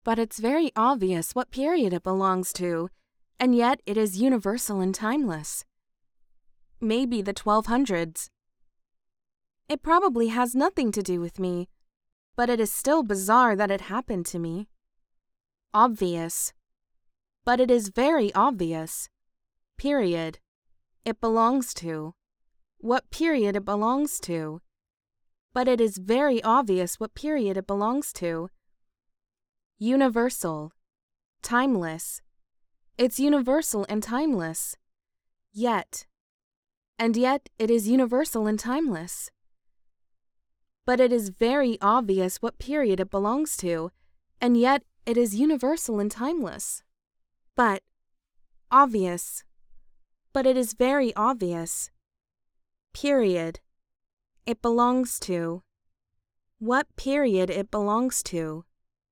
But it's very obvious what period it belongs to, and yet it is universal and timeless. Maybe the 1200s. It probably has nothing to do with me, but it is still bizarre that it happened to me. Obvious. But it is very obvious. Period. It belongs to. What period it belongs to. But it is very obvious what period it belongs to. Universal. Timeless. It's universal and timeless. Yet. And yet it is universal and timeless. But it is very obvious what period it belongs to, and yet it is universal and timeless. But. Obvious. But it is very obvious. Period. It belongs to. What period it belongs to.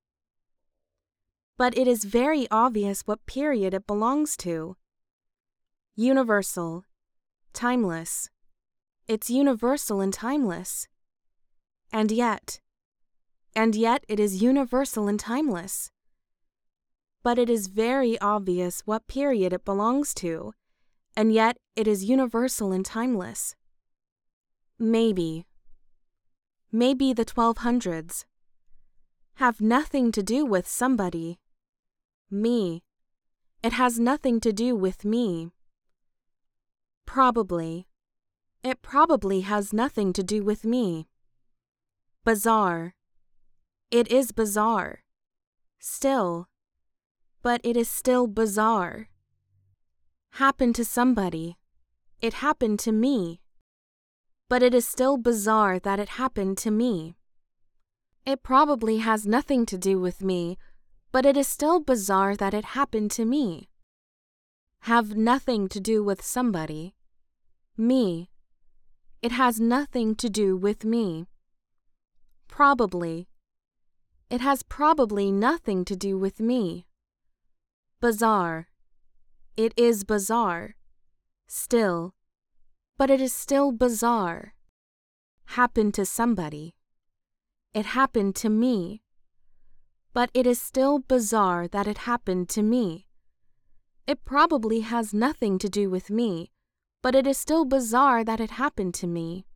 But it is very obvious what period it belongs to. Universal. Timeless. It's universal and timeless. And yet it is universal and timeless. But it is very obvious what period it belongs to, and yet it is universal and timeless. Maybe the 1200s. Have nothing to do with somebody. Me. It has nothing to do with me. Probably. It probably has nothing to do with me. Bizarre. It is bizarre. Still. But it is still bizarre. Happened to somebody. It happened to me. But it is still bizarre that it happened to me. It probably has nothing to do with me, but it is still bizarre that it happened to me. Have nothing to do with somebody. Me. It has nothing to do with me. Probably. It has probably nothing to do with me. Bizarre. It is bizarre. Still. But it is still bizarre. Happened to somebody. It happened to me. But it is still bizarre that it happened to me. It probably has nothing to do with me, but it is still bizarre that it happened to me.